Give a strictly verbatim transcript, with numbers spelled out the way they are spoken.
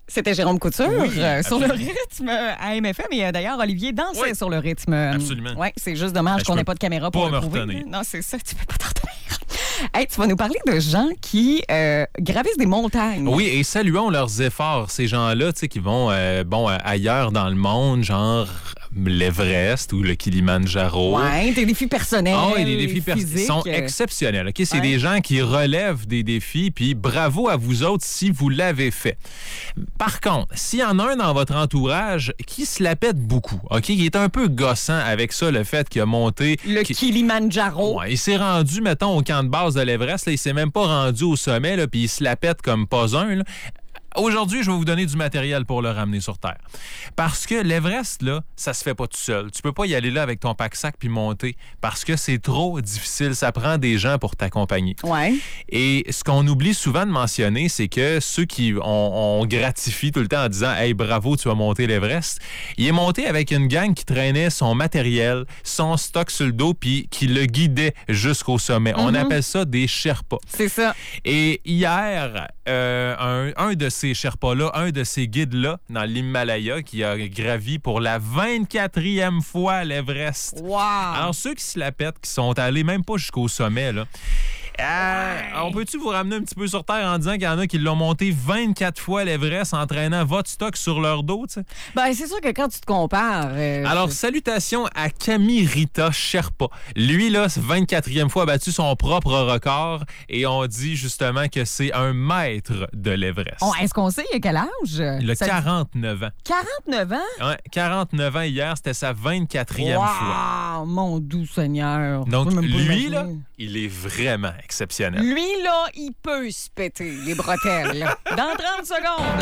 C'était Jérôme Couture Oui, euh, sur le absolument. rythme à M F M. Et euh, d'ailleurs, Olivier dansait Oui. sur le rythme. Absolument. Oui, c'est juste dommage Ben, je qu'on peux n'ait pas de caméra pour pas le me prouver. retenir. Non, c'est ça, tu peux pas t'en retenir. Hey, tu vas nous parler de gens qui euh, gravissent des montagnes. Oui, et saluons leurs efforts, ces gens-là, tu sais, qui vont euh, bon euh, ailleurs dans le monde, genre l'Everest ou le Kilimandjaro. Oui, des défis personnels. Ah oui, des défis personnels. Ils sont physiques. exceptionnels. OK? C'est Ouais. des gens qui relèvent des défis, puis bravo à vous autres si vous l'avez fait. Par contre, s'il y en a un dans votre entourage qui se la pète beaucoup, OK? Qui est un peu gossant avec ça, le fait qu'il a monté... Le qui- Kilimandjaro. Ouais, il s'est rendu, mettons, au camp de base de l'Everest. Là, il s'est même pas rendu au sommet, là, puis il se la pète comme pas un. Là. Aujourd'hui, je vais vous donner du matériel pour le ramener sur Terre. Parce que l'Everest, là, ça se fait pas tout seul. Tu peux pas y aller là avec ton pack-sac puis monter parce que c'est trop difficile. Ça prend des gens pour t'accompagner. Ouais. Et ce qu'on oublie souvent de mentionner, c'est que ceux qui on, on gratifie tout le temps en disant « Hey, bravo, tu vas monter l'Everest », il est monté avec une gang qui traînait son matériel, son stock sur le dos puis qui le guidait jusqu'au sommet. On appelle ça des Sherpas. C'est ça. Et hier, euh, un, un de ces Sherpas-là, un de ces guides-là, dans l'Himalaya, qui a gravi pour la vingt-quatrième fois l'Everest. Wow. Alors, ceux qui se la pètent, qui sont allés même pas jusqu'au sommet, là, euh, on peut-tu vous ramener un petit peu sur Terre en disant qu'il y en a qui l'ont monté vingt-quatre fois l'Everest en traînant votre stock sur leur dos, tu sais? Ben, c'est sûr que quand tu te compares... euh, Alors, je- salutations à Camille Rita Sherpa. Lui, là, c'est vingt-quatrième fois a battu son propre record et on dit justement que c'est un maître de l'Everest. Oh, est-ce qu'on sait il a quel âge? Il a Ça- quarante-neuf ans. quarante-neuf ans? Ouais, quarante-neuf ans hier, c'était sa vingt-quatrième fois. Wow, mon doux Seigneur. Donc, Je peux même pas lui, imaginer. là, il est vraiment exceptionnel. Lui, là, il peut se péter les bretelles. Dans trente secondes.